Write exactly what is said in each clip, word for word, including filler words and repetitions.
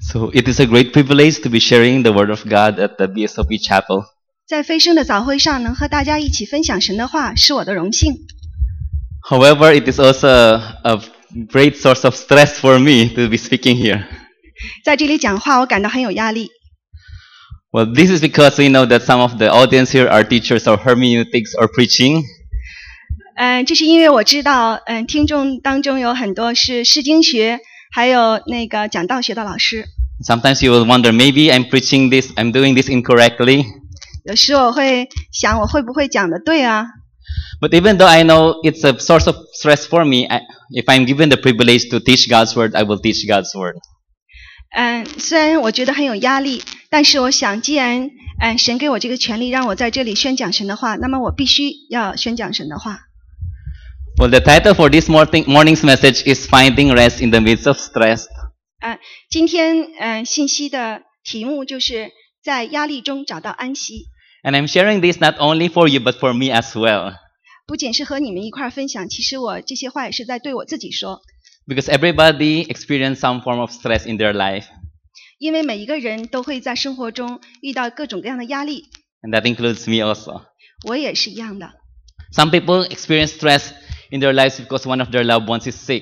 So it is a great privilege to be sharing the Word of God at the B S O P Chapel. 在飞升的早会上能和大家一起分享神的话，是我的荣幸。 However, it is also a, a great source of stress for me to be speaking here. 在这里讲话，我感到很有压力。 Well, this is because we know that some of the audience here are teachers of hermeneutics or preaching. 嗯、呃，这是因为我知道，嗯、呃，听众当中有很多是释经学，还有那个讲道学的老师。 Sometimes you will wonder, maybe I'm preaching this, I'm doing this incorrectly. 有时我会想，我会不会讲的对啊？ But even though I know it's a source of stress for me, I, if I'm given the privilege to teach God's word, I will teach God's word. 嗯，虽然我觉得很有压力，但是我想，既然嗯神给我这个权利，让我在这里宣讲神的话，那么我必须要宣讲神的话。 Well, the title for this morning, morning's message is Finding Rest in the Midst of Stress. 嗯，今天嗯信息的题目就是在压力中找到安息。 And I'm sharing this not only for you, but for me as well. 不仅是和你们一块分享，其实我这些话也是在对我自己说。 Because everybody experiences some form of stress in their life. 因为每一个人都会在生活中遇到各种各样的压力。 And that includes me also. 我也是一样的。 Some people experience stress in their lives because one of their loved ones is sick.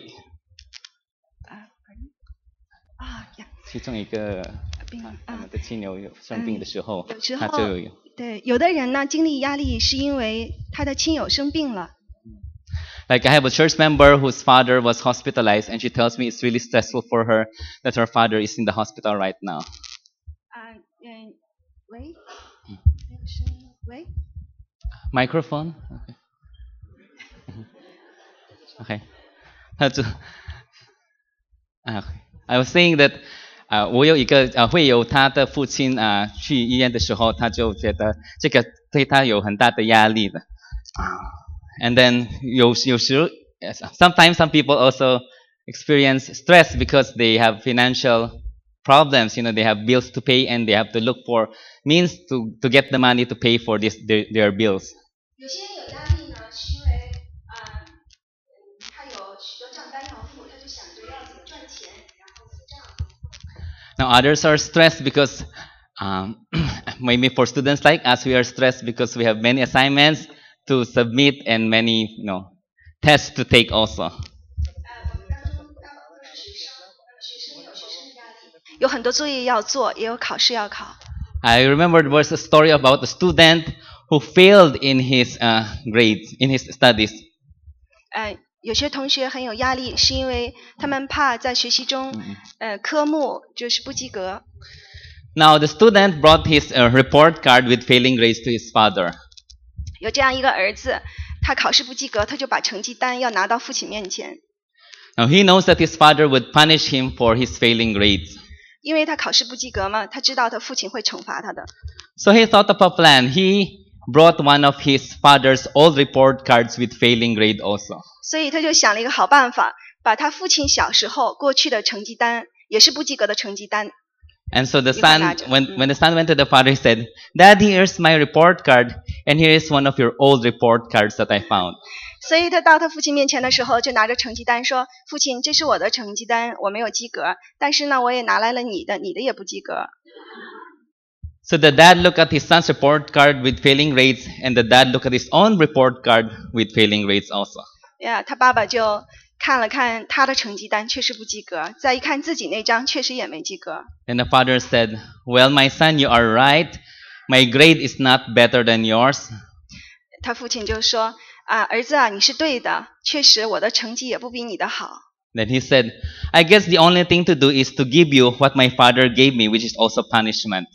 啊呀， 其中一个他们的亲友有生病的时候，他就有。 对，有的人呢经历压力是因为他的亲友生病了。 Like I have a church member whose father was hospitalized, and she tells me it's really stressful for her that her father is in the hospital right now. 啊，嗯，喂，喂 ，microphone. Okay. Okay. 他就啊 I was saying that 啊，我有一个啊，会有他的父亲啊去医院的时候，他就觉得这个对他有很大的压力的。And then 有有时 sometimes some people also experience stress because they have financial problems. You know, they have bills to pay and they have to look for means to to get the money to pay for this their, their bills. 有些人有压力呢，是因为啊，他有许多账单要付，他就想着要怎么赚钱，然后付账。 Now others are stressed because um, maybe for students like us, we are stressed because we have many assignments to submit and many, you know, tests to take also. 有很多作业要做，也有考试要考。 I remember there was a story about a student who failed in his uh, grades, in his studies. 呃，有些同学很有压力，是因为他们怕在学习中，呃，科目就是不及格。 Now the student brought his uh, report card with failing grades to his father. 有这样一个儿子，他考试不及格，他就把成绩单要拿到父亲面前。 Now he knows that his father would punish him for his failing grades. 因为他考试不及格嘛，他知道他父亲会惩罚他的。 So he thought of a plan. He brought one of his father's old report cards with failing grade also. 所以他就想了一个好办法，把他父亲小时候过去的成绩单，也是不及格的成绩单。 And so the son, when, when the son went to the father, he said, "Daddy, here's my report card, and here is one of your old report cards that I found." 所以他到他父亲面前的时候，就拿着成绩单说：“父亲，这是我的成绩单，我没有及格，但是呢，我也拿来了你的，你的也不及格。” So the dad looked at his son's report card with failing grades, and the dad looked at his own report card with failing grades also. 呀，他爸爸就看了看他的成绩单，确实不及格，再一看自己那张，确实也没及格。 And the father said, "Well, my son, you are right. My grade is not better than yours." 他父亲就说：“啊，儿子啊，你是对的，确实我的成绩也不比你的好。” Then he said, "I guess the only thing to do is to give you what my father gave me, which is also punishment."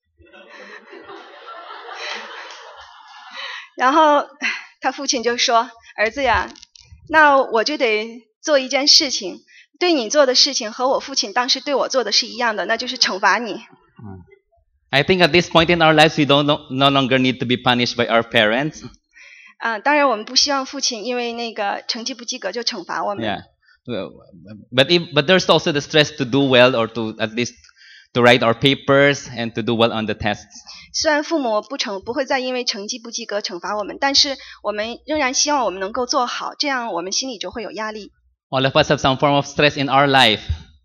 然后他父亲就说：“儿子呀，那我就得做一件事情，对你做的事情和我父亲当时对我做的是一样的，那就是惩罚你。” I think at this point in our lives, we don't no, no longer need to be punished by our parents. 啊，当然我们不希望父亲因为那个成绩不及格就惩罚我们。 Yeah, but if, but there's also the stress to do well or to at least to write our papers and to do well on the tests. 虽然父母不成不会再因为成绩不及格惩罚我们，但是我们仍然希望我们能够做好，这样我们心里就会有压力。 All of us have some form of stress in our life.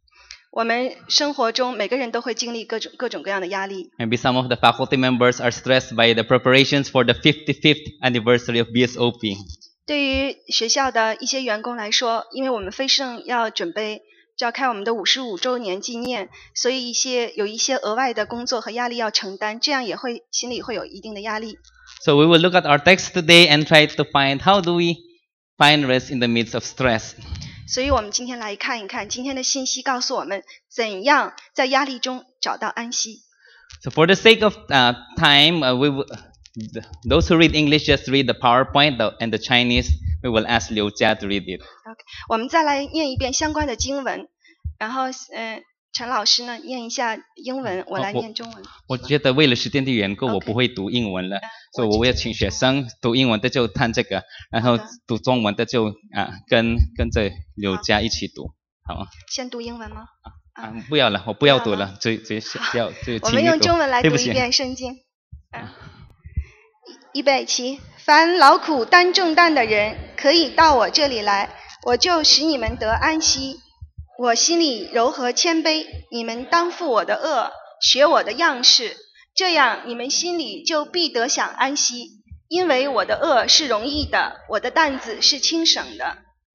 我们生活中每个人都会经历各种各种各样的压力。 Maybe some of the faculty members are stressed by the preparations for the fifty-fifth anniversary of B S O P. 对于学校的一些员工来说，因为我们飞盛要准备召开我们的五十五周年纪念，所以一些有一些额外的工作和压力要承担，这样也会心里会有一定的压力。 So we will look at our text today and try to find how do we find rest in the midst of stress. 所以我们今天来看一看今天的信息告诉我们怎样在压力中找到安息。 So for the sake of uh, time, uh, we will, those who read English just read the PowerPoint, the, and the Chinese we will ask Liu Jia to read it. OK， 我们再来念一遍相关的经文，然后呃，陈老师呢念一下英文，我来念中文。 我觉得为了时间的缘故， Okay. 我不会读英文了，所以我要请学生读英文的就看这个，然后读中文的就啊跟跟着柳家一起读，好吗？ 先读英文吗？ 啊，不要了，我不要读了，直直接要就我们用中文来读一对不起。 遍圣经。啊，预备起，凡劳苦担重担的人，可以到我这里来，我就使你们得安息。我心里柔和谦卑，你们当负我的恶，学我的样式，这样你们心里就必得享安息。因为我的恶是容易的，我的担子是轻省的。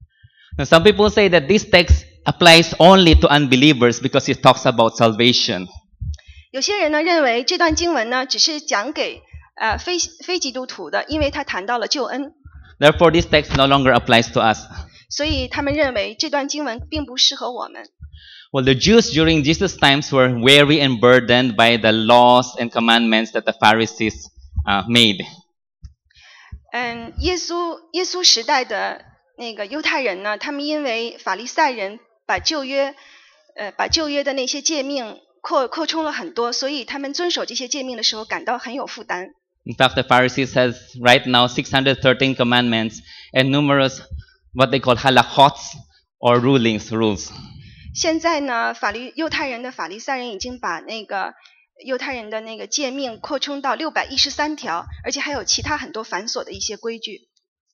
Now some people say that this text applies only to unbelievers because it talks about salvation. 有些人呢认为这段经文呢只是讲给呃非非基督徒的，因为他谈到了救恩， Therefore, this text no longer applies to us. 所以他们认为这段经文并不适合我们。 Well, the Jews during Jesus' times were weary and burdened by the laws and commandments that the Pharisees uh, made. 嗯，耶稣耶稣时代的那个犹太人呢，他们因为法利赛人把旧约呃把旧约的那些诫命扩扩充了很多，所以他们遵守这些诫命的时候感到很有负担。 In fact, the Pharisees has right now six hundred thirteen commandments and numerous what they call halachots or rulings, rules. 现在呢，法律犹太人的法利赛人已经把那个犹太人的那个诫命扩充到六百一十三条，而且还有其他很多繁琐的一些规矩。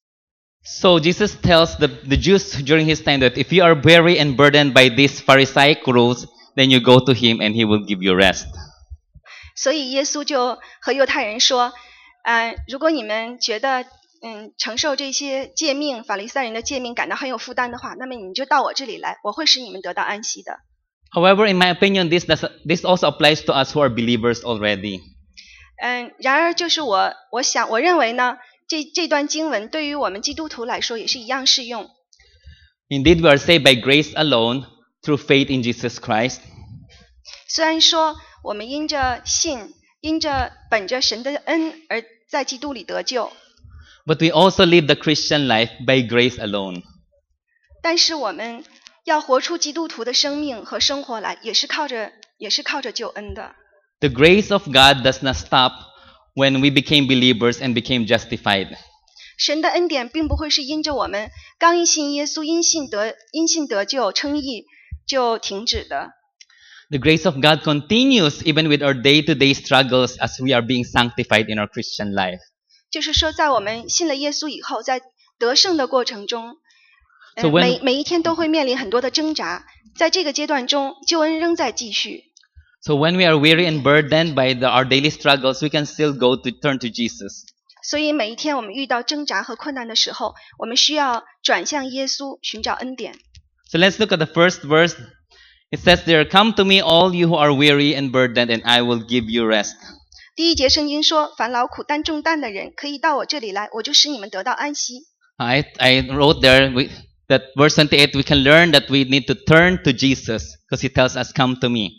So Jesus tells the, the Jews during his time that if you are weary and burdened by these Pharisaic rules, then you go to him and he will give you rest. 所以耶稣就和犹太人说，呃，如果你们觉得嗯承受这些诫命，法利赛人的诫命感到很有负担的话，那么你们就到我这里来，我会使你们得到安息的。 However, in my opinion, this does, this also applies to us who are believers already. 嗯，然而就是我我想我认为呢，这这段经文对于我们基督徒来说也是一样适用。 Indeed, we are saved by grace alone through faith in Jesus Christ. 虽然说我们因着信，因着本着神的恩而在基督里得救， But we also live the Christian life by grace alone. 但是我们要活出基督徒的生命和生活来，也是靠着也是靠着救恩的。 The grace of God does not stop when we became believers and became justified. 神的恩典并不会是因着我们刚一信耶稣，因信得因信得救称义就停止的。 The grace of God continues even with our day-to-day struggles as we are being sanctified in our Christian life. 就是说，在我们信了耶稣以后，在得胜的过程中，呃 So when- 每每一天都会面临很多的挣扎。在这个阶段中，救恩仍在继续。 So when we are weary and burdened by the, our daily struggles, we can still go to turn to Jesus. 所以每一天我们遇到挣扎和困难的时候，我们需要转向耶稣，寻找恩典。 So let's look at the first verse. It says there, "Come to me, all you who are weary and burdened, and I will give you rest." 第一节圣经说：“凡劳苦担重担的人，可以到我这里来，我就使你们得到安息。” I, I wrote there we, that verse twenty-eight, we can learn that we need to turn to Jesus because he tells us, "Come to me."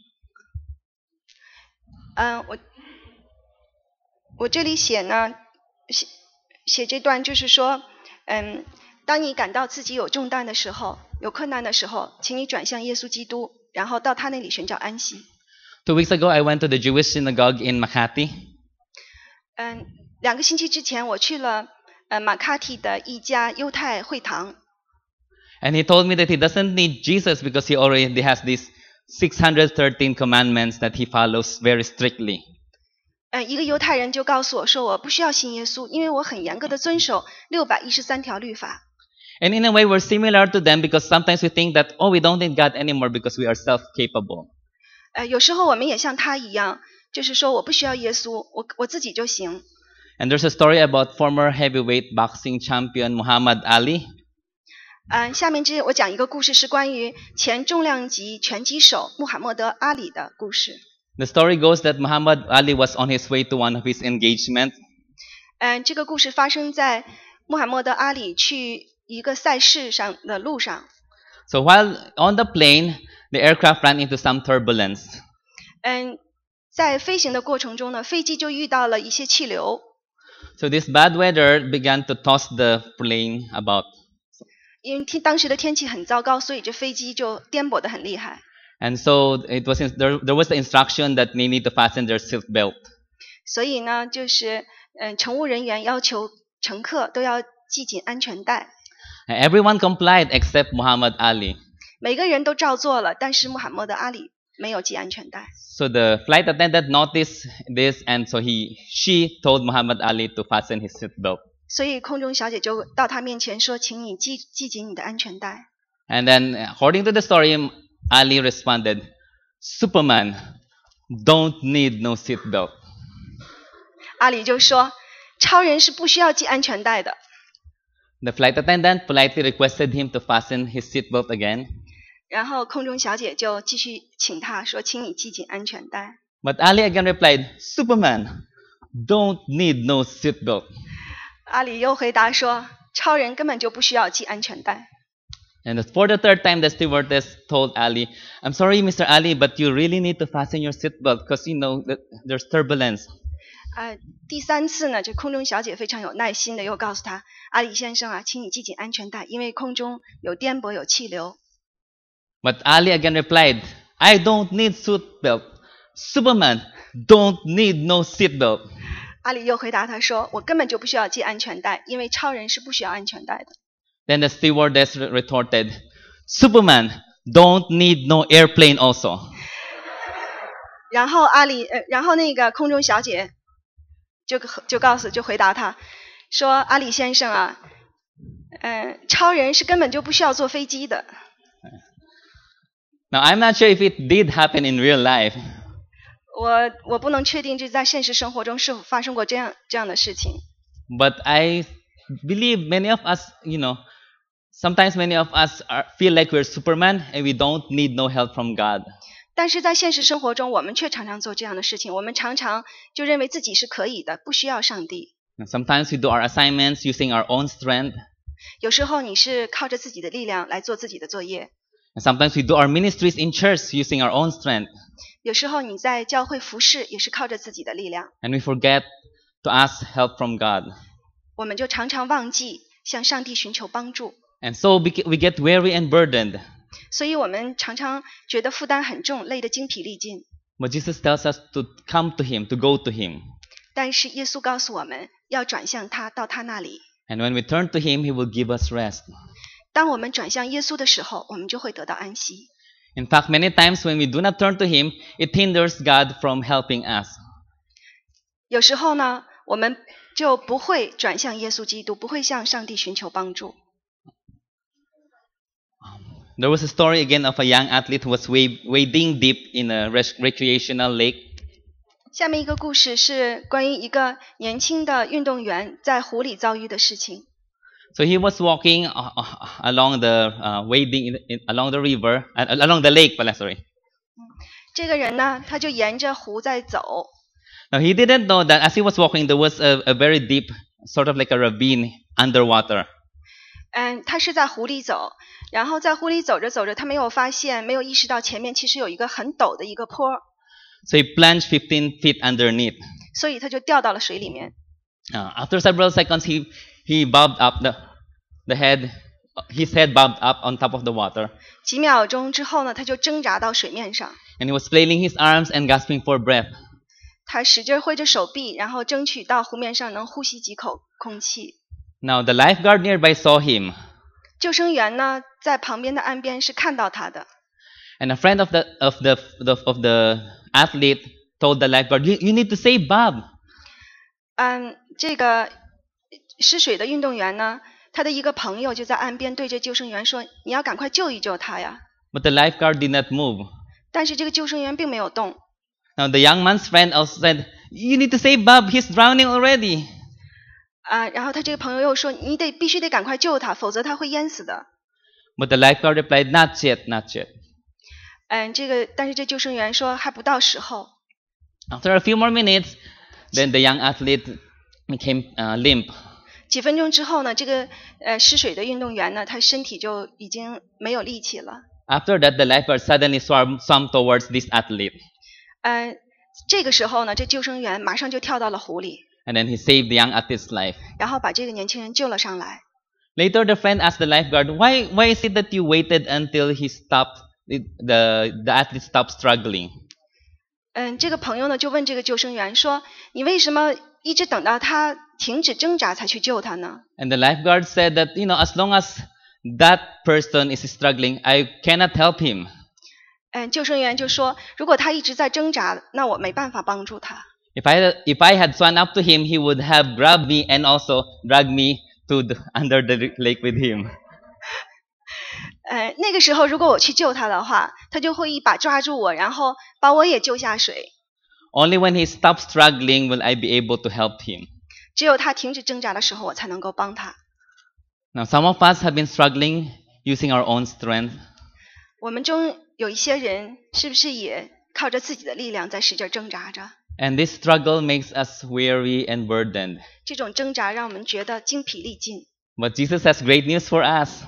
嗯、我我这里写呢，写写这段就是说，嗯，当你感到自己有重担的时候，有困难的时候，请你转向耶稣基督，然后到他那里寻找安息。 Two weeks ago, I went to the Jewish synagogue in Makati. 嗯，两个星期之前，我去了呃马卡蒂的一家犹太会堂。 And he told me that he doesn't need Jesus because he already has these six hundred thirteen commandments that he follows very strictly. 嗯，一个犹太人就告诉我说，我不需要信耶稣，因为我很严格的遵守六百一十三条律法。 And in a way, we're similar to them because sometimes we think that, oh, we don't need God anymore because we are self-capable. 呃，有时候我们也像他一样，就是说我不需要耶稣，我我自己就行。 And there's a story about former heavyweight boxing champion Muhammad Ali. 嗯，下面这我讲一个故事，是关于前重量级拳击手穆罕默德·阿里的故事。 The story goes that Muhammad Ali was on his way to one of his engagements. 嗯，这个故事发生在穆罕默德·阿里去一个赛事上的路上。 So while on the plane, the aircraft ran into some turbulence. 嗯，在飞行的过程中呢，飞机就遇到了一些气流。 So this bad weather began to toss the plane about. 因为天当时的天气很糟糕，所以这飞机就颠簸得很厉害。 And so it was there, there was the instruction that they need to fasten their seat belt. 所以呢，就是嗯，乘务人员要求乘客都要系紧安全带。 And everyone complied except Muhammad Ali. 每个人都照做了，但是穆罕默德·阿里没有系安全带。 So the flight attendant noticed this, and so he she told Muhammad Ali to fasten his seat belt. 所以空中小姐就到他面前说：“请你系系紧你的安全带。” And then, according to the story, Ali responded, "Superman, don't need no seat belt." 阿里就说：“超人是不需要系安全带的。” The flight attendant politely requested him to fasten his seat belt again. 然后空中小姐就继续请他说：“请你系紧安全带。” But Ali again replied, "Superman, don't need no seat belt." 阿里又回答说：“超人根本就不需要系安全带。” And for the third time, the stewardess told Ali, "I'm sorry, Mister Ali, but you really need to fasten your seat belt because you know that there's turbulence." 呃，第三次呢，这空中小姐非常有耐心的又告诉他：“阿里先生啊，请你系紧安全带，因为空中有颠簸有气流。” But Ali again replied, "I don't need seat belt. Superman, don't need no seat belt." 阿里又回答他说：“我根本就不需要系安全带，因为超人是不需要安全带的。” Then the stewardess retorted, "Superman, don't need no airplane also." 然后阿里，呃，然后那个空中小姐就就告诉就回答他说：“阿里先生啊，嗯、呃，超人是根本就不需要坐飞机的。” Now I'm not sure if it did happen in real life. 我我不能确定这在现实生活中是否发生过这样这样的事情。 But I believe many of us, you know, sometimes many of us are, feel like we're Superman and we don't need no help from God. 但是在现实生活中，我们却常常做这样的事情。我们常常就认为自己是可以的，不需要上帝。 And sometimes we do our assignments using our own strength. 有时候你是靠着自己的力量来做自己的作业。 And sometimes we do our ministries in church using our own strength. 有时候你在教会服侍也是靠着自己的力量。 And we forget to ask help from God. 我们就常常忘记向上帝寻求帮助。 And so we get weary and burdened. 所以我们常常觉得负担很重，累得精疲力尽。 But Jesus tells us to come to Him, to go to Him. 但是耶稣告诉我们要转向他，到他那里。 And when we turn to Him, He will give us rest. 当我们转向耶稣的时候，我们就会得到安息。 In fact, many times when we do not turn to Him, it hinders God from helping us. 有时候呢，我们就不会转向耶稣基督，不会向上帝寻求帮助。 There was a story again of a young athlete who was wading deep in a recreational lake. 下面一个故事是关于一个年轻的运动员在湖里遭遇的事情。 So he was walking uh, uh, along the uh, wading in, in, along the river, uh, along the lake. Sorry. 这个人呢，他就沿着湖在走。 Now he didn't know that as he was walking, there was a, a very deep, sort of like a ravine underwater. 嗯，他是在湖里走，然后在湖里走着走着，他没有发现，没有意识到前面其实有一个很陡的一个坡。 So he plunged fifteen feet underneath. 所以他就掉到了水里面。 Uh, after several seconds, he he bobbed up the the head, his head bobbed up on top of the water. 几秒钟之后呢，他就挣扎到水面上。 And he was flailing his arms and gasping for breath. 他使劲挥着手臂，然后争取到湖面上能呼吸几口空气。 Now the lifeguard nearby saw him. 救生员呢，在旁边的岸边是看到他的。 And a friend of the of the, the of the athlete told the lifeguard, "You you need to save Bob." 嗯，这个失水的运动员呢， 他的一个朋友就在岸边对着救生员说：“你要赶快救一救他呀。” But the lifeguard did not move. 但是这个救生员并没有动。 Now the young man's friend also said, "You need to save Bob. He's drowning already." 啊，然后他这个朋友又说：“你得必须得赶快救他，否则他会淹死的。” But the lifeguard replied, "Not yet, not yet." 嗯，这个但是这救生员说还不到时候。 After a few more minutes, then the young athlete became uh, limp. 几分钟之后呢，这个呃失水的运动员呢，他身体就已经没有力气了。 After that, the lifeguard suddenly swam, swam towards this athlete. 嗯，这个时候呢，这救生员马上就跳到了湖里。 And then he saved the young athlete's life. 然后把这个年轻人救了上来。 Later, the friend asked the lifeguard, "Why, why is it that you waited until he stopped, the the athlete stopped struggling?" 嗯，这个朋友呢就问这个救生员说：“你为什么一直等到他停止挣扎才去救他呢？” And the lifeguard said that, you know, as long as that person is struggling, I cannot help him. 嗯，救生员就说：“如果他一直在挣扎，那我没办法帮助他。” If I if I had swum up to him, he would have grabbed me and also dragged me to the, under the lake with him. 呃，那个时候如果我去救他的话，他就会一把抓住我，然后把我也救下水。 Only when he stops struggling will I be able to help him. 只有他停止挣扎的时候，我才能够帮他。 Now, some of us have been struggling using our own strength. 我们中有一些人，是不是也靠着自己的力量在使劲挣扎着？ And this struggle makes us weary and burdened. 这种挣扎让我们觉得精疲力尽。 But Jesus has great news for us.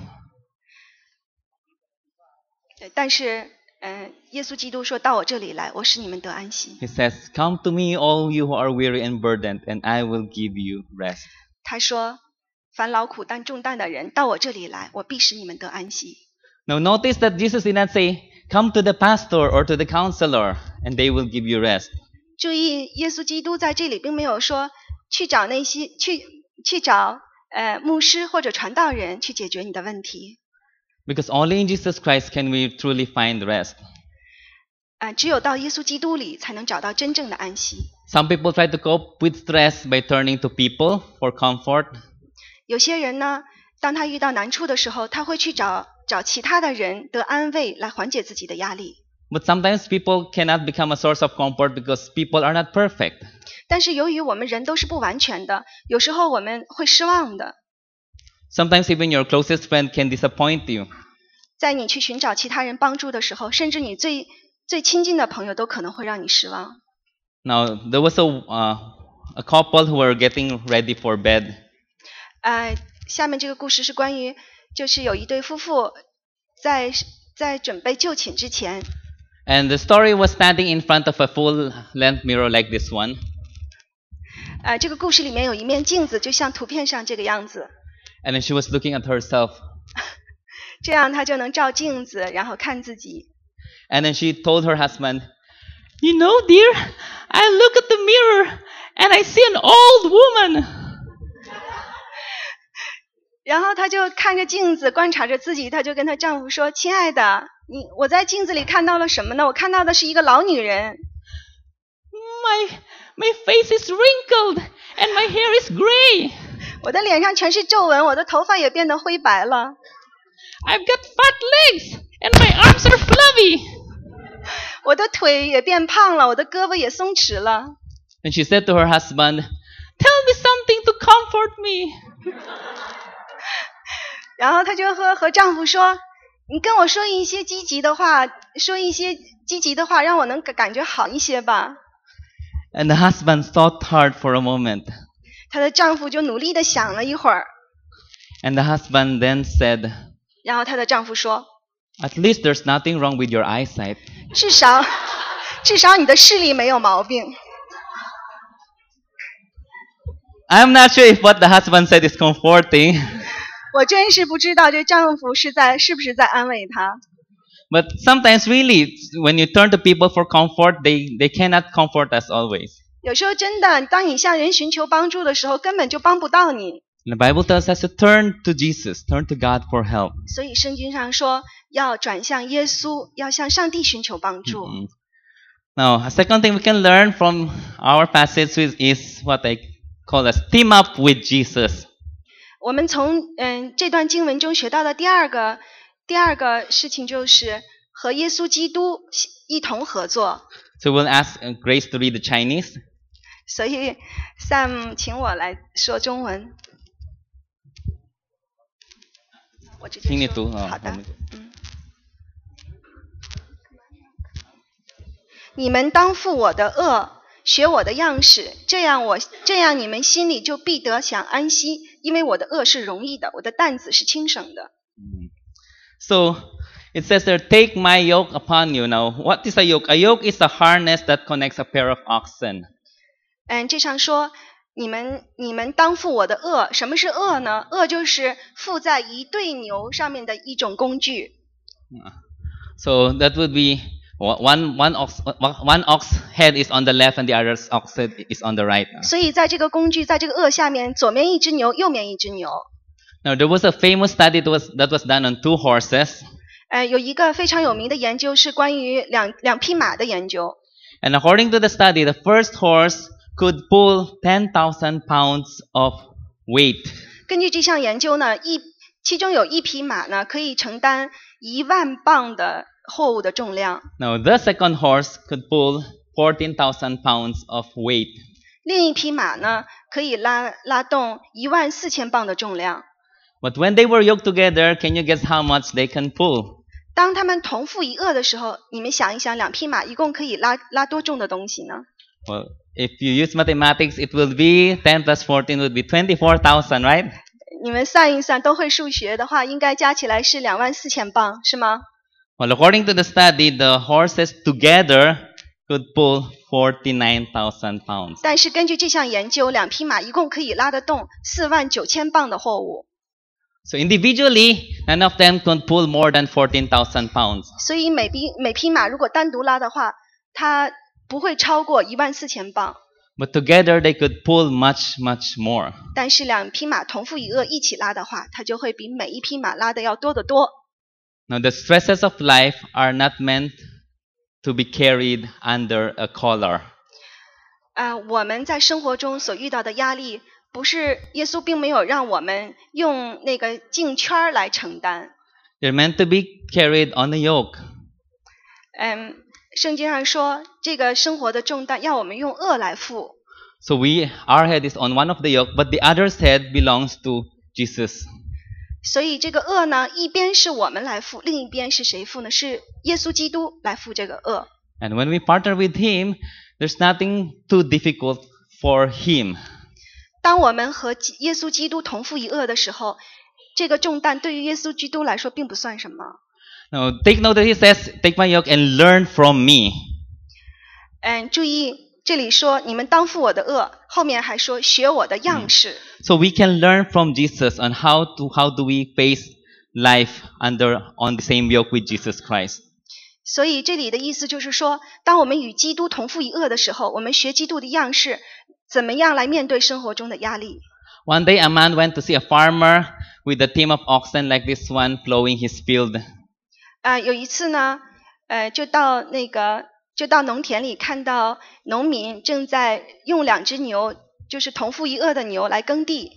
但是，呃，耶稣基督说到我这里来，我使你们得安息。 He says, "Come to me, all you who are weary and burdened, and I will give you rest." 他说：“凡劳苦担重担的人，到我这里来，我必使你们得安息。” Now notice that Jesus did not say, "Come to the pastor or to the counselor, and they will give you rest." 注意，耶稣基督在这里并没有说去找那些去去找呃牧师或者传道人去解决你的问题。 Because only in Jesus Christ can we truly find rest. 呃，只有到耶稣基督里才能找到真正的安息。 Some people try to cope with stress by turning to people for comfort. 有些人呢，当他遇到难处的时候，他会去找找其他的人得安慰，来缓解自己的压力。 But sometimes people cannot become a source of comfort because people are not perfect. 但是由于我们人都是不完全的，有时候我们会失望的。 Sometimes even your closest friend can disappoint you. 在你去寻找其他人帮助的时候，甚至你最最亲近的朋友都可能会让你失望。 Now, there was a, uh, a couple who were getting ready for bed. 呃，下面这个故事是关于，就是有一对夫妇在在准备就寝之前， And the story was standing in front of a full-length mirror like this one. 呃，这个故事里面有一面镜子，就像图片上这个样子， And then she was looking at herself. 这样她就能照镜子，然后看自己。 And then she told her husband, "You know, dear, I look at the mirror and I see an old woman." 然后她就看着镜子，观察着自己，她就跟她丈夫说：“亲爱的，你我在镜子里看到了什么呢？我看到的是一个老女人。 My, my face is wrinkled and my hair is gray. 我的脸上全是皱纹，我的头发也变得灰白了。 I've got fat legs and my arms are flabby." 我的腿也变胖了，我的胳膊也松弛了。 And she said to her husband, "Tell me something to comfort me." 然后她就和和丈夫说：“你跟我说一些积极的话，说一些积极的话，让我能感感觉好一些吧。” And the husband thought hard for a moment. 她的丈夫就努力的想了一会儿， And the husband then said, 然后她的丈夫说 "At least there's nothing wrong with your eyesight.：“ 至少，至少你的视力没有毛病。” I'm not sure if what the husband said is comforting. 我真是不知道这丈夫是在是不是在安慰她。 But sometimes really, when you turn to people for comfort, they, they cannot comfort us always. 有时候真的，当你向人寻求帮助的时候，根本就帮不到你。 And the Bible tells us to turn to Jesus, turn to God for help. 所以圣经上说，要转向耶稣，要向上帝寻求帮助。 Mm-hmm. Now, a second thing we can learn from our passage is, is what I call as team up with Jesus. 我们从嗯这段经文中学到的第二个第二个事情就是和耶稣基督一同合作。 So we'll ask Grace to read the Chinese. 所以 Sam 请我来说中文。我直接说。 请你读啊。 好的。嗯。你们当负我的恶，学我的样式，这样我这样你们心里就必得享安息，因为我的恶是容易的，我的担子是轻省的。 So it says there, take my yoke upon you. Now, what is a yoke? A yoke is a harness that connects a pair of oxen. 嗯，这上说你们你们当负我的恶，什么是恶呢？恶就是附在一对牛上面的一种工具。 So that would be one one ox one ox head is on the left and the other ox head is on the right. 所以在这个工具，在这个恶下面，左面一只牛，右面一只牛。 Now there was a famous study that was that was done on two horses. 呃，有一个非常有名的研究是关于两两匹马的研究。 And according to the study, the first horse could pull ten thousand pounds of weight. 根据这项研究呢，一其中有一匹马呢可以承担一万磅的货物的重量。 Now the second horse could pull fourteen thousand pounds of weight. 另一匹马呢可以拉拉动一万四千磅的重量。 But when they were yoked together, can you guess how much they can pull? 当他们同负一轭的时候，你们想一想，两匹马一共可以拉拉多重的东西呢？ Well, if you use mathematics, it will be ten plus fourteen would be twenty-four thousand, right? 你们算一算，都会数学的话，应该加起来是两万四千磅，是吗？ Well, according to the study, the horses together could pull forty-nine thousand pounds. 但是根据这项研究，两匹马一共可以拉得动四万九千磅的货物。 So individually, none of them could pull more than fourteen thousand pounds. 所以每匹每匹马如果单独拉的话，它不会超过一万四千磅。 But together they could pull much, much more. 但是两匹马同负一轭一起拉的话，它就会比每一匹马拉的要多得多。 Now the stresses of life are not meant to be carried under a collar. 啊、呃，我们在生活中所遇到的压力，不是耶稣并没有让我们用那个颈圈来承担。 They're meant to be carried on a yoke. 嗯，圣经上说，这个生活的重担要我们用轭来负。 So we, our head is on one of the yoke, but the other's head belongs to Jesus. 所以这个轭呢，一边是我们来负，另一边是谁负呢？是耶稣基督来负这个轭。 And when we partner with Him, there's nothing too difficult for Him. 当我们和耶稣基督同负一轭的时候，这个重担对于耶稣基督来说并不算什么。 Now take note that He says, "Take my yoke and learn from me." 嗯，注意这里说你们当负我的轭，后面还说学我的样式。 So we can learn from Jesus on how to how do we face life under on the same yoke with Jesus Christ. 所以这里的意思就是说，当我们与基督同负一轭的时候，我们学基督的样式，怎么样来面对生活中的压力。 One day a man went to see a farmer with a team of oxen like this one plowing his field. 啊、呃，有一次呢，呃，就到那个就到农田里看到农民正在用两只牛，就是同负一轭的牛来耕地。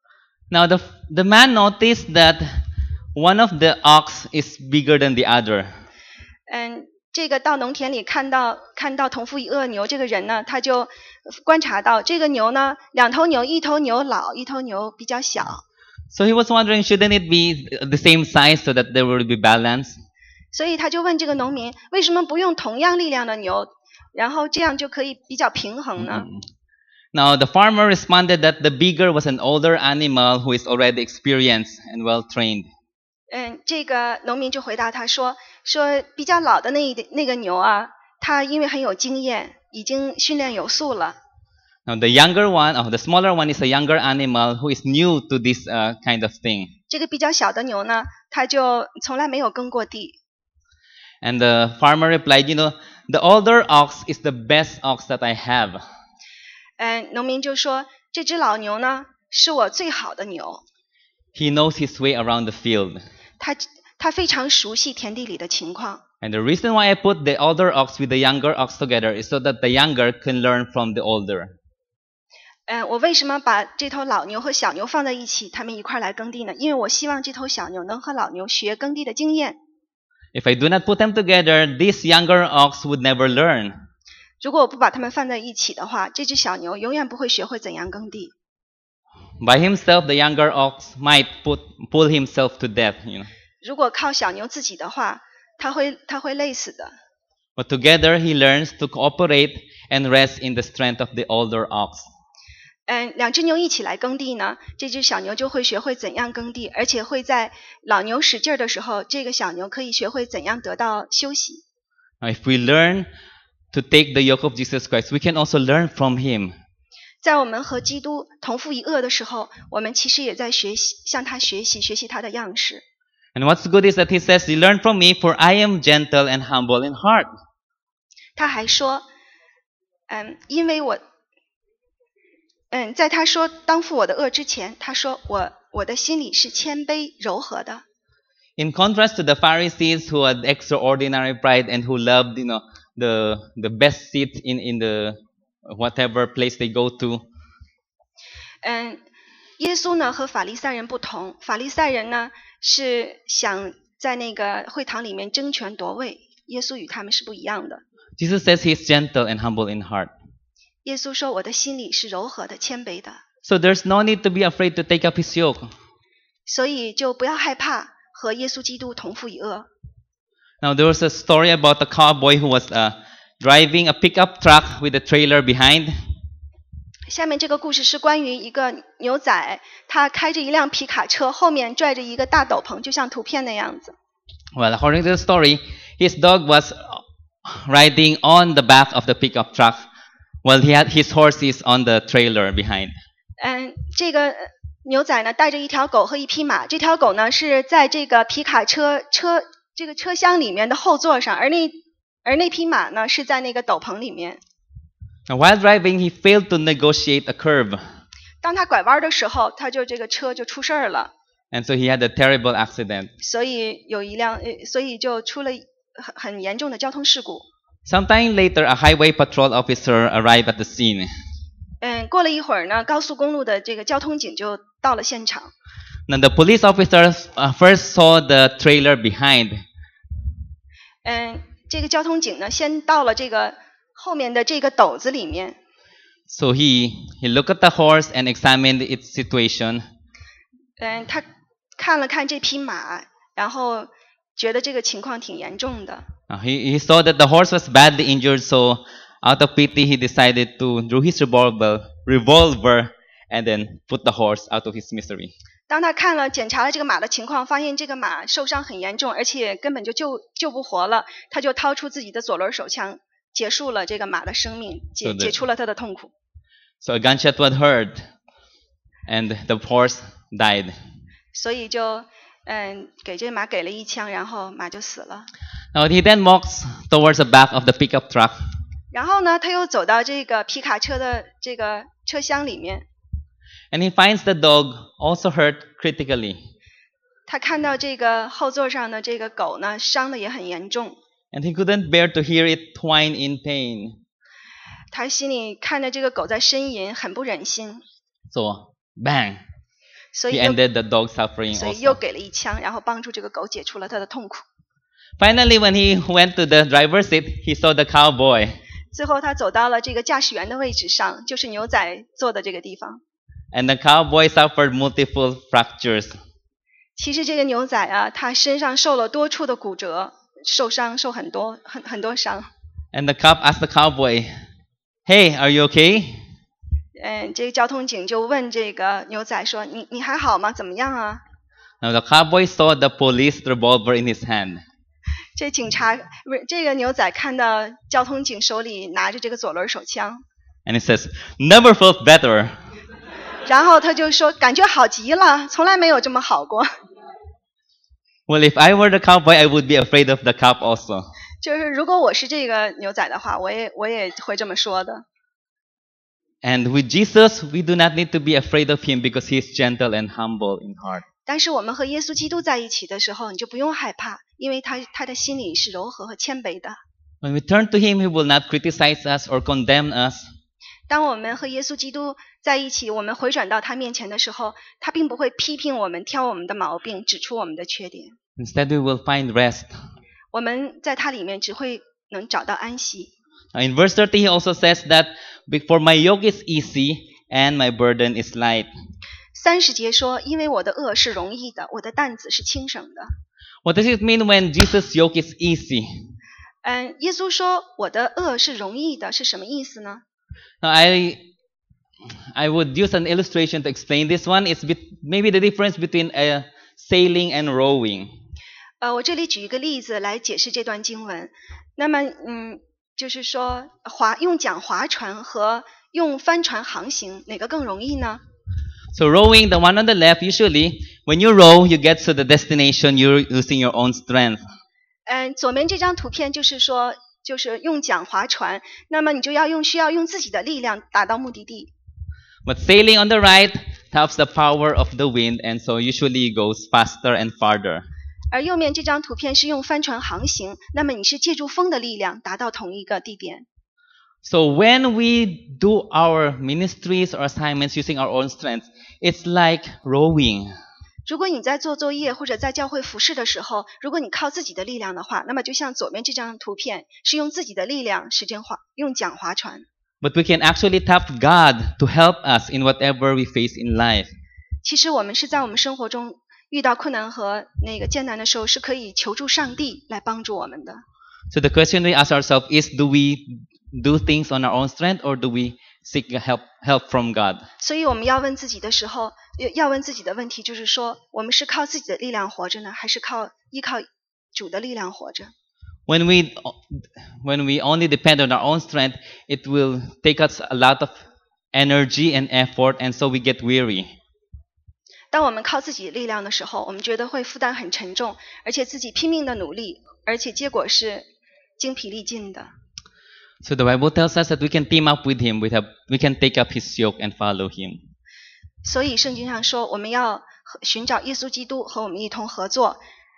Now the the man noticed that one of the ox is bigger than the other. 嗯，这个到农田里看到看到同负一轭牛这个人呢，他就观察到这个牛呢，两头牛，一头牛老，一头牛比较小。 So he was wondering, shouldn't it be the same size so that there will be balance? 所以他就问这个农民，为什么不用同样力量的牛，然后这样就可以比较平衡呢？ Now the farmer responded that the bigger was an older animal who is already experienced and well trained. 嗯，这个农民就回答他说，说比较老的那一那个牛啊，他因为很有经验，已经训练有素了。 Now the younger one, oh, the smaller one is a younger animal who is new to this uh, kind of thing. 这个比较小的牛呢，他就从来没有耕过地。 And the farmer replied, you know, the older ox is the best ox that I have. 嗯，农民就说，这只老牛呢，是我最好的牛。 He knows his way around the field. 他他非常熟悉田地里的情况。 And the reason why I put the older ox with the younger ox together is so that the younger can learn from the older. 嗯，我为什么把这头老牛和小牛放在一起，他们一块来耕地呢？因为我希望这头小牛能和老牛学耕地的经验。 If I do not put them together, this younger ox would never learn. 如果我不把它们放在一起的话，这只小牛永远不会学会怎样耕地。 By himself, the younger ox might put, pull himself to death, you know. 如果靠小牛自己的话，它会它会累死的。 But together he learns to cooperate and rest in the strength of the older ox. 嗯，两只牛一起来耕地呢，这只小牛就会学会怎样耕地，而且会在老牛使劲的时候，这个小牛可以学会怎样得到休息。 Now, if we learn to take the yoke of Jesus Christ, we can also learn from him. 在我们和基督同负一轭的时候，我们其实也在学习，向他学习，学习他的样式。 And what's good is that he says, "You learn from me, for I am gentle and humble in heart." 他还说，嗯，因为我，嗯，在他说当负我的轭之前，他说我我的心里是谦卑柔和的。 In contrast to the Pharisees who had extraordinary pride and who loved, you know, the the best seat in in the whatever place they go to. 嗯，耶稣呢和法利赛人不同，法利赛人呢是想在那个会堂里面争权夺位，耶稣与他们是不一样的。 Jesus says he is gentle and humble in heart. 耶稣说：“我的心里是柔和的、谦卑的。” So there's no need to be afraid to take up his yoke. 所以就不要害怕和耶稣基督同负一轭。 Now there was a story about a cowboy who was uh, driving a pickup truck with a trailer behind. 下面这个故事是关于一个牛仔，他开着一辆皮卡车，后面拽着一个大斗篷，就像图片那样子。 Well, according to the story, his dog was riding on the back of the pickup truck, while he had his horse is on the trailer behind. 嗯，这个牛仔呢带着一条狗和一匹马，这条狗呢是在这个皮卡车车这个车厢里面的后座上，而那而那匹马呢是在那个斗篷里面。 Now, while driving, he failed to negotiate a curve. 当他拐弯的时候，他就这个车就出事儿了。 And so he had a terrible accident. 所以有一辆，呃，所以就出了很很严重的交通事故。 Sometime later, a highway patrol officer arrived at the scene. 嗯，过了一会儿呢，高速公路的这个交通警就到了现场。 Now, the police officers uh, first saw the trailer behind. 嗯，这个交通警呢，先到了这个后面的这个斗子里面。 So he he looked at the horse and examined its situation. 嗯，他看了看这匹马，然后觉得这个情况挺严重的。 Uh, he, he saw that the horse was badly injured, so out of pity, he decided to draw his revolver, revolver and then put the horse out of his misery. 当他看了检查了这个马的情况，发现这个马受伤很严重，而且根本就救救不活了，他就掏出自己的左轮手枪，结束了这个马的生命，解 So the- 解除了他的痛苦。 So a gunshot was heard, and the horse died. 所以就嗯给这马给了一枪，然后马就死了。 Now he then walks towards the back of the pickup truck. 然后呢，他又走到这个皮卡车的这个车厢里面， And he finds the dog also hurt critically. 他看到这个后座上的这个狗呢，伤的也很严重。 And he couldn't bear to hear it whine in pain. 他心里看着这个狗在呻吟，很不忍心， So, bang, 所 he 以又 ended the dog's suffering 所以又 also. 给了一枪，然后帮助这个狗解除了他的痛苦。 Finally, when he went to the driver's seat, he saw the cowboy. 最后他走到了这个驾驶员的位置上，就是牛仔坐的这个地方。 And the cowboy suffered multiple fractures. 其实这个牛仔啊，他身上受了多处的骨折，受伤，受很多很很多伤。 And the cop asked the cowboy, "Hey, are you okay?" 嗯，这个交通警就问这个牛仔说：“你你还好吗？怎么样啊 Now the cowboy saw the police revolver in his hand.？” 这警察不是这个牛仔看到交通警手里拿着这个左轮手枪， And he says, "Never felt better." 然后他就说：“感觉好极了，从来没有这么好过。” Well, if I were the cowboy, I would be afraid of the cop also. 就是如果我是这个牛仔的话，我也我也会这么说的。 And with Jesus, we do not need to be afraid of him because he is gentle and humble in heart. 但是我们和耶稣基督在一起的时候，你就不用害怕，因为他他的心里是柔和和谦卑的。 When we turn to him, he will not criticize us or condemn us. 当我们和耶稣基督在一起，我们回转到他面前的时候，他并不会批评我们，挑我们的毛病，指出我们的缺点。 Instead, we will find rest. 我们在他里面只会能找到安息。 In verse thirty, he also says that, "For my yoke is easy and my burden is light." 三十节说，因为我的轭是容易的，我的担子是轻省的。 What does it mean when Jesus' yoke is easy? 嗯，耶稣说我的轭是容易的，是什么意思呢？ Now, I I would use an illustration to explain this one. It's maybe the difference between uh, sailing and rowing. 呃，我这里举一个例子来解释这段经文。那么，嗯，就是说划用桨划船和用帆船航行，哪个更容易呢？ So rowing, the one on the left, usually when you row, you get to the destination. You're using your own strength. 嗯，左边这张图片就是说，就是用桨划船，那么你就要用需要用自己的力量达到目的地。 But sailing on the right taps the power of the wind, and so usually it goes faster and farther. 而右面这张图片是用帆船航行，那么你是借助风的力量达到同一个地点。 So when we do our ministries or assignments using our own strength, it's like rowing. 如果你在做作业或者在教会服侍的时候，如果你靠自己的力量的话，那么就像左边这张图片是用自己的力量使劲划用桨划船。 But we can actually tap God to help us in whatever we face in life. 其实我们是在我们生活中遇到困难和那个艰难的时候，是可以求助上帝来帮助我们的。 So the question we ask ourselves is, do we do things on our own strength, or do we seek help help from God? 所以我们要问自己的时候，要问自己的问题就是说，我们是靠自己的力量活着呢，还是靠依靠主的力量活着？ When we when we only depend on our own strength, it will take us a lot of energy and effort, and so we get weary. 当我们靠自己的力量的时候，我们觉得会负担很沉重，而且自己拼命的努力，而且结果是精疲力尽的。 So the Bible tells us that we can team up with Him, we have we can take up His yoke and follow Him. 所以圣经上说，我们要寻找耶稣基督，和我们一同合作，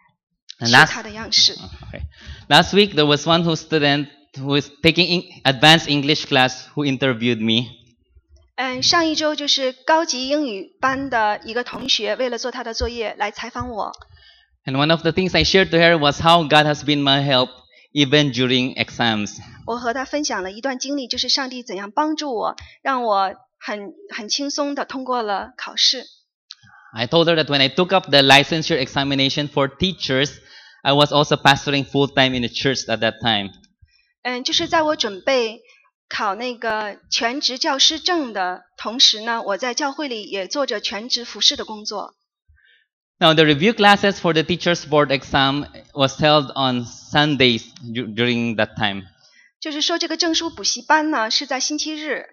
And 学 last, 他的样式。 okay. Last week there was one who student who is taking in advanced English class who interviewed me. 嗯，上一周就是高级英语班的一个同学，为了做他的作业来采访我。 And one of the things I shared to her was how God has been my help even during exams. 我和他分享了一段经历，就是上帝怎样帮助我，让我很很轻松的通过了考试。 I told her that when I took up the licensure examination for teachers, I was also pastoring full time in the church at that time. 嗯，就是在我准备考那个全职教师证的同时呢，我在教会里也做着全职服侍的工作。 Now, the review classes for the teacher's board exam was held on Sundays during that time. 就是说，这个证书补习班呢是在星期日。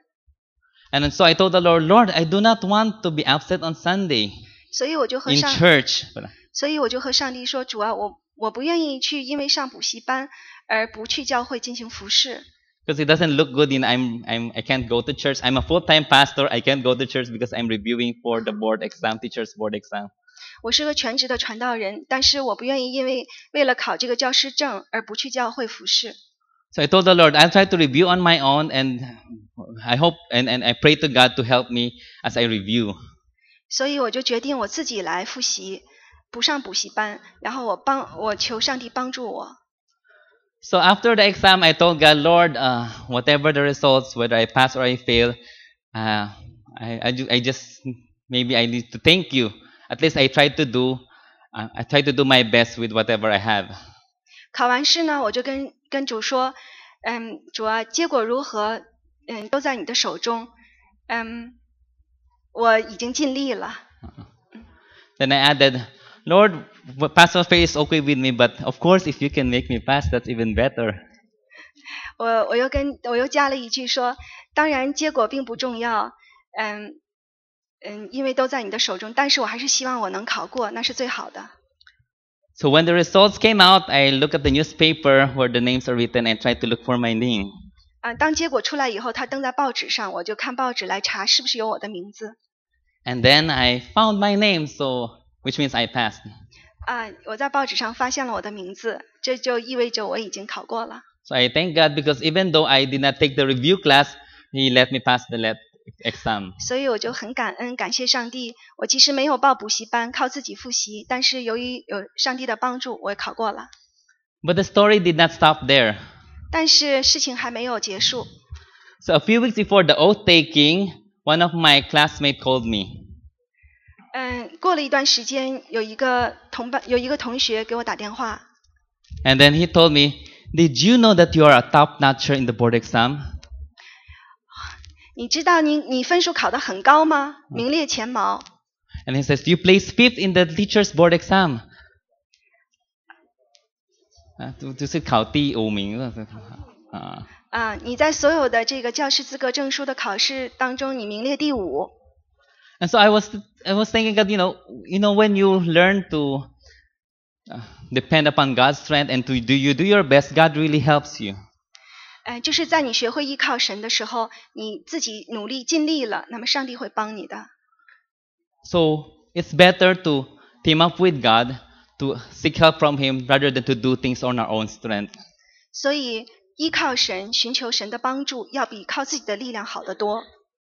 And so I told the Lord, Lord, I do not want to be absent on Sunday 所以我就和 in 上， church. 所以我就和上帝说，主啊，我我不愿意去因为上补习班而不去教会进行服侍。 Because it doesn't look good in I'm I'm I can't go to church. I'm a full-time pastor. I can't go to church because I'm reviewing for the board exam, teacher's board exam. 我是个全职的传道人，但是我不愿意因为为了考这个教师证而不去教会服侍。 So I told the Lord, I'll try to review on my own, and I hope and, and I pray to God to help me as I review. 所以我就决定我自己来复习，不上补习班，然后我帮我求上帝帮助我。 So after the exam, I told God, Lord, uh, whatever the results, whether I pass or I fail, uh, I, I, ju- I just maybe I need to thank you. At least I tried to do, uh, I tried to do my best with whatever I have. 考完试呢，我就跟跟主说，嗯，主啊，结果如何，嗯，都在你的手中，嗯，我已经尽力了。 Then I added, Lord, pass or fail is okay with me, but of course, if you can make me pass, that's even better. 我我又跟我又加了一句说，当然结果并不重要，嗯嗯，因为都在你的手中，但是我还是希望我能考过，那是最好的。 So when the results came out, I looked at the newspaper where the names are written and tried to look for my name. 啊，当结果出来以后，它登在报纸上，我就看报纸来查是不是有我的名字。 And then I found my name, so which means I passed. 啊，我在报纸上发现了我的名字，这就意味着我已经考过了。 So I thank God because even though I did not take the review class, He let me pass the let exam. 所以我就很感恩，感谢上帝。我即使没有报补习班，靠自己复习，但是由于有上帝的帮助，我考过了。 But the story did not stop there. 但是事情还没有结束。 So a few weeks before the oath taking, one of my classmates called me. 嗯，过了一段时间，有一个同班有一个同学给我打电话， And then he told me, "Did you know that you are a top notcher in the board exam?" 你知道你你分数考得很高吗？名列前茅。 And he says, "You placed fifth in the teacher's board exam." 啊，就就是考第五名了，啊。 啊，你在所有的这个教师资格证书的考试当中，你名列第五。 And so I was I was thinking that you know you know when you learn to uh, depend upon God's strength and to do you do your best, God really helps you. 呃，就是在你学会依靠神的时候，你自己努力尽力了，那么上帝会帮你的。 So it's better to team up with God, to seek help from Him rather than to do things on our own strength. 所以依靠神，寻求神的帮助，要比靠自己的力量好得多。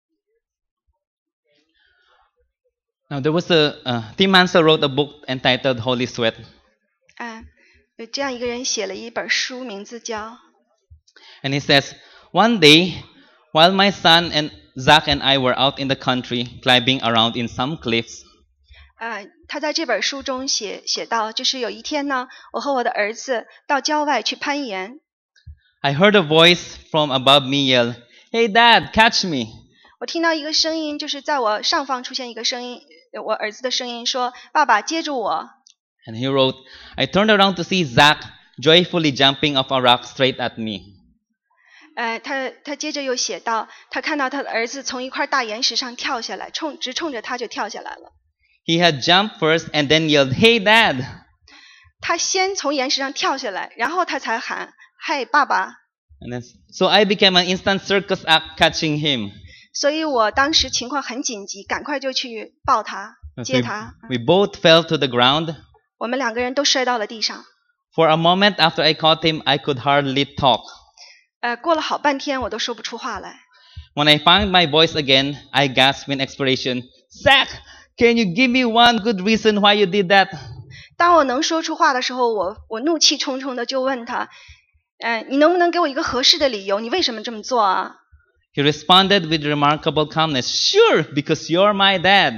Now there was a uh, Tim Mansell wrote a book entitled Holy Sweat. 啊，有这样一个人写了一本书，名字叫 And he says, "One day, while my son and Zach and I were out in the country climbing around in some cliffs," 呃，他在这本书中写写到，就是有一天呢，我和我的儿子到郊外去攀岩， I heard a voice from above me yell, "Hey Dad, catch me." 我听到一个声音，就是在我上方出现一个声音，我儿子的声音说：“爸爸，接住我。” And he wrote, "I turned around to see Zach joyfully jumping off a rock straight at me." 呃，他他接着又写到，他看到他的儿子从一块大岩石上跳下来，冲直冲着他就跳下来了。 He had jumped first and then yelled, "Hey Dad." 他先从岩石上跳下来，然后他才喊：“嗨，爸爸！” And then, so I became an instant circus act catching him. 所以我当时情况很紧急，赶快就去抱他， So 接他。 we, we both fell to the ground. 我们两个人都摔到了地上。 For a moment after I caught him, I could hardly talk. 呃，过了好半天，我都说不出话来。 When I found my voice again, I gasped in expiration, "Zach, can you give me one good reason why you did that?" 当我能说出话的时候，我我怒气冲冲的就问他：“呃，你能不能给我一个合适的理由？你为什么这么做啊？” He responded with remarkable calmness, "Sure, because you're my dad."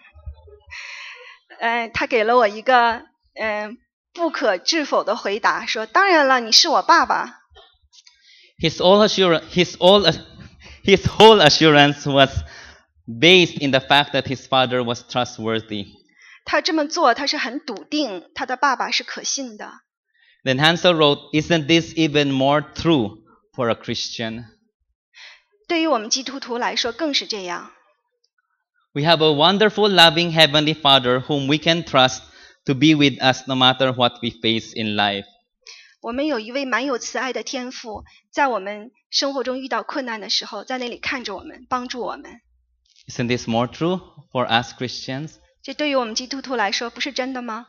呃，他给了我一个嗯、呃、不可置否的回答，说：“当然了，你是我爸爸。” His all assurance, his all, his whole assurance was based in the fact that his father was trustworthy. 他这么做，他是很笃定他的爸爸是可信的。 Then Hansel wrote, "Isn't this even more true for a Christian?" 对于我们基督徒来说，更是这样。 We have a wonderful, loving Heavenly Father whom we can trust to be with us no matter what we face in life. 我们有一位满有慈爱的天父，在我们生活中遇到困难的时候，在那里看着我们，帮助我们。 Isn't this more true for us Christians? 这对于我们基督徒来说，不是真的吗？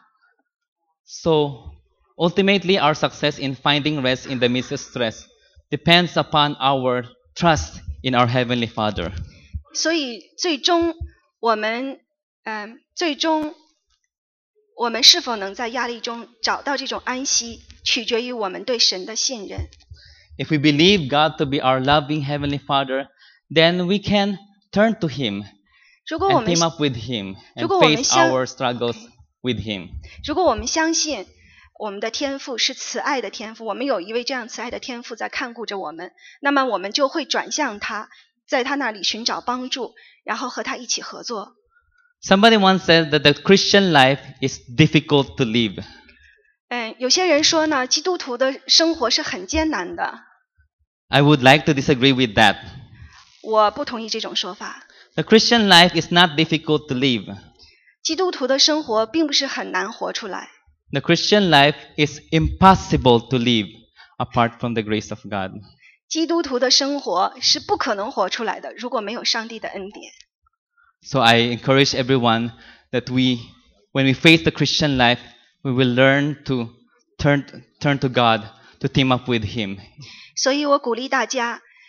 So, ultimately, our success in finding rest in the midst of stress depends upon our trust in our Heavenly Father. 所以，最终我们，嗯、呃，最终我们是否能在压力中找到这种安息，取决于我们对神的信任。 If we believe God to be our loving Heavenly Father, then we can turn to Him 如果我 and 们 team up with Him and 如果我们 face 相 our struggles with Him. 如果我们相信我们的天父是慈爱的天父，我们有一位这样慈爱的天父在看顾着我们，那么我们就会转向他，在他那里寻找帮助，然后和他一起合作。 Somebody once said that the Christian life is difficult to live. 嗯，有些人说呢，基督徒的生活是很艰难的， I would like to disagree with that. 我不同意这种说法。 The Christian life is not difficult to live. 基督徒的生活并不是很难活出来， The Christian life is impossible to live apart from the grace of God. 基督徒的生活是不可能活出来的，如果没有上帝的恩典。 So I encourage everyone that we, when we face the Christian life, we will learn to turn, turn to God, to team up with Him. 所以我鼓励大家，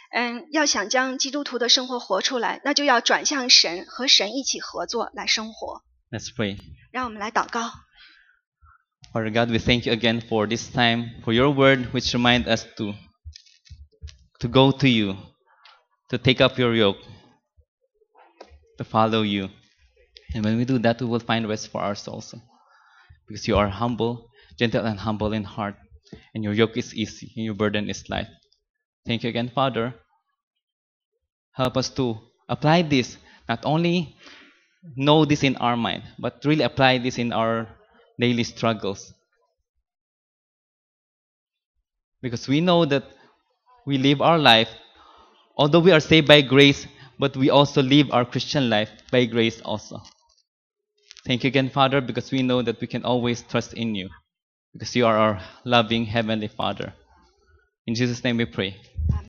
嗯，要想将基督徒的生活活出来，那就要转向神，和神一起合作来生活。 Let's pray. 让我们来祷告。 Father God, we thank you again for this time, for your word, which remind us to, to go to you, to take up your yoke, to follow you. And when we do that, we will find rest for our souls. Because you are humble, gentle and humble in heart, and your yoke is easy, and your burden is light. Thank you again, Father. Help us to apply this, not only know this in our mind, but really apply this in our daily struggles. Because we know that we live our life, although we are saved by grace, but we also live our Christian life by grace also. Thank you again, Father, because we know that we can always trust in you, because you are our loving Heavenly Father. In Jesus' name we pray.